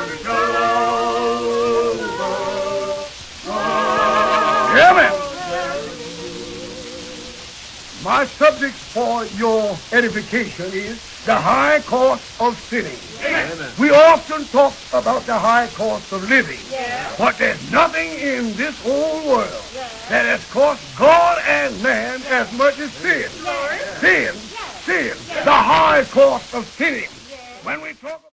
Amen. My subject for your edification is the high cost of sinning. Amen. We often talk about the high cost of living, Yeah. but there's nothing in this whole world Yeah. that has cost God and man as much as sin. Lord. Sin, sin, the high cost of sinning. Yeah. When we talk